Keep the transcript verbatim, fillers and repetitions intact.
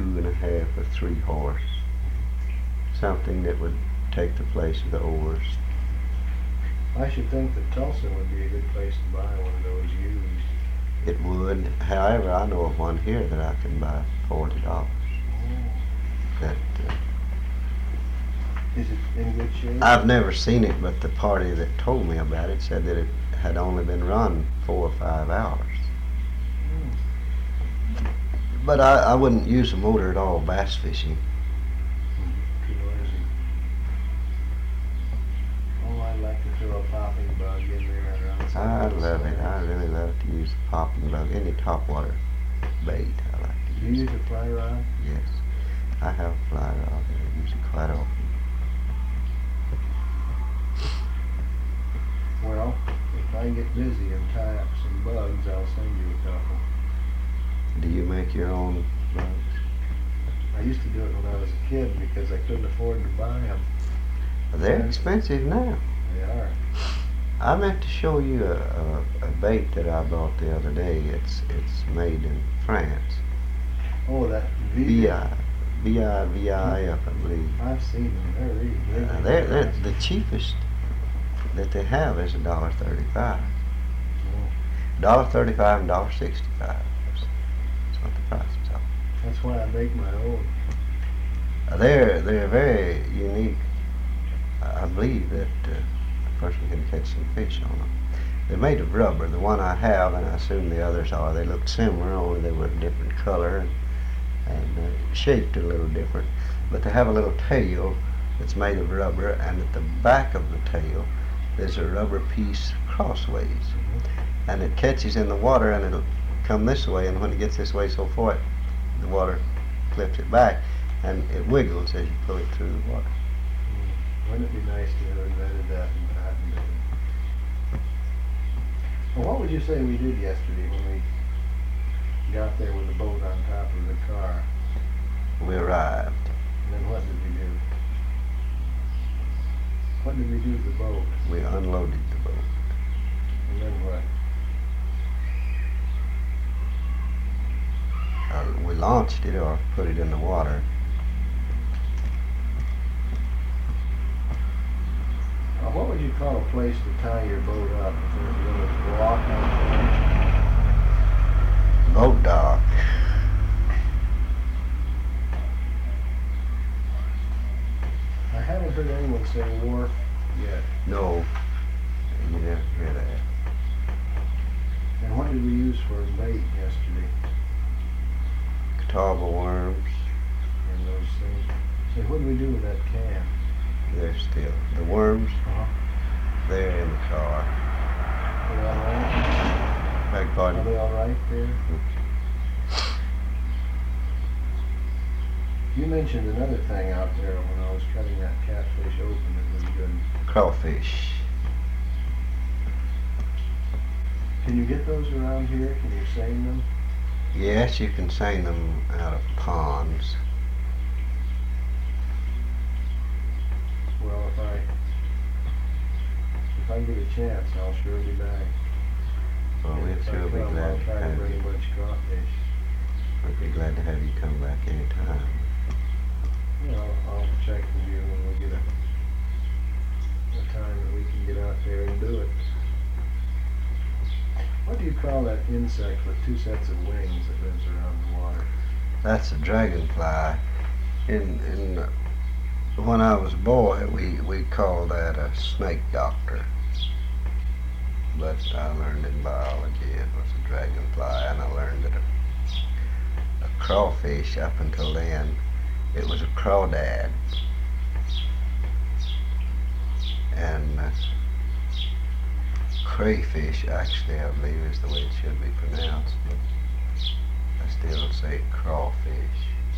and a half or three horse. Something that would take the place of the oars. I should think that Tulsa would be a good place to buy one of those used. It would. However, I know of one here that I can buy for forty dollars. Oh. That uh, Is it in good shape? I've never seen it, but the party that told me about it said that it had only been run four or five hours. Mm. But I, I wouldn't use a motor at all bass fishing. Too noisy. Oh, I'd like to throw a popping bug in there around some I of those love it. snares. I really love to use the popping bug. Any topwater bait I like to Do you use. use a fly rod? Yes. I have a fly rod that I use it quite often. Well, if I get busy and tie up some bugs, I'll send you a couple. Do you make your own bugs? I used to do it when I was a kid because I couldn't afford to buy them. They're expensive now. They are. I meant to show you a, a, a bait that I bought the other day. It's it's made in France. Oh, that V V. I V I V I F, I believe. I've seen them. They're really, they're, Uh, really they're, they're, nice. the cheapest that they have is a dollar thirty-five. Oh, Dollar thirty-five and dollar sixty-five. That's, that's what the prices are. that's why I make my own. Uh, they're they're very unique. I I believe that uh, a person can catch some fish on them. They're made of rubber. The one I have, and I assume the others are, they looked similar, only they were a different color and, and uh, shaped a little different. But they have a little tail that's made of rubber, and at the back of the tail there's a rubber piece crossways. Mm-hmm. And it catches in the water, and it'll come this way, and when it gets this way so far, the water flips it back, and it wiggles as you pull it through the water. Mm. Wouldn't it be nice to have invented that and patented it? Well, what would you say we did yesterday when we got there with the boat on top of the car? We arrived. And then what did we do? What did we do to the boat? We unloaded the boat. And then what? Uh, we launched it or put it in the water. Now, what would you call a place to tie your boat up if there's a little block on the Boat dock. I haven't heard anyone say wharf yet. No. You never hear that. And what did we use for bait yesterday? Catawba worms. And those things. Say, what did we do with that can? They're still. The worms, Uh-huh. they're in the car. Are they all right? Beg Are pardon? they all right there? You mentioned another thing out there when I was cutting that catfish open that was good. Crawfish. Can you get those around here? Can you seine them? Yes, you can seine them out of ponds. Well, if I if I get a chance, I'll sure be back. Well, And we'd if I sure be come, glad I'll to try to have bring you. a bunch of crawfish. We'd be glad to have you come back anytime. You know, I'll check with you when we get a, a time that we can get out there and do it. What do you call that insect with two sets of wings that lives around the water? That's a dragonfly. In in uh, when I was a boy, we we called that a snake doctor. But I learned in biology it was a dragonfly, and I learned that a, a crawfish up until then it was a crawdad. And uh, crayfish, actually, I believe is the way it should be pronounced, but I still say crawfish.